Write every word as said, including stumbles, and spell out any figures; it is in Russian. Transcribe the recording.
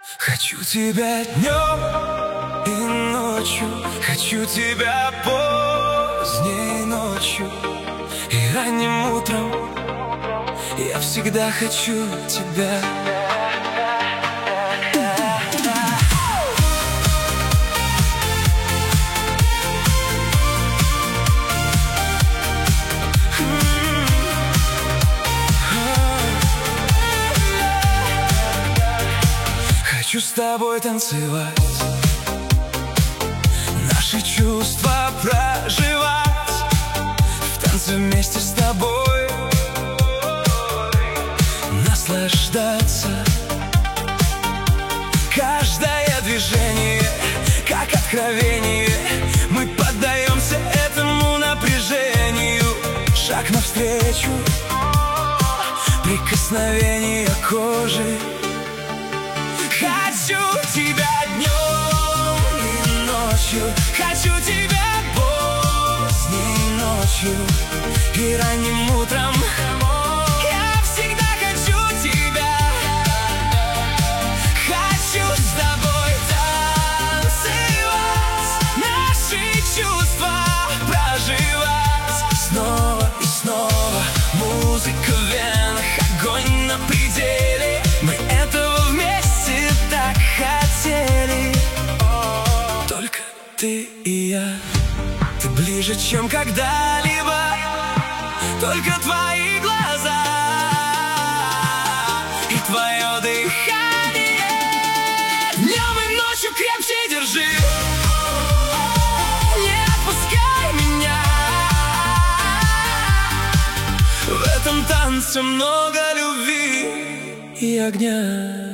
Хочу тебя днем и ночью, хочу тебя поздней ночью и ранним утром. Я всегда хочу тебя. Хочу с тобой танцевать, наши чувства проживать, в танце вместе с тобой наслаждаться. Каждое движение, как откровение, мы поддаемся этому напряжению. Шаг навстречу, прикосновение кожи. Хочу тебя днем и ночью, хочу тебя поздней ночью и ранним утром. Я всегда хочу тебя. Хочу с тобой танцевать, наши чувства проживать. Снова и снова музыка в венах, огонь на пределе. Мы этого вместе так хотели. Только ты и я, ты ближе, чем когда-либо. Только твои глаза и твое дыхание. Днем и ночью крепче держи, не отпускай меня. В этом танце много любви и огня.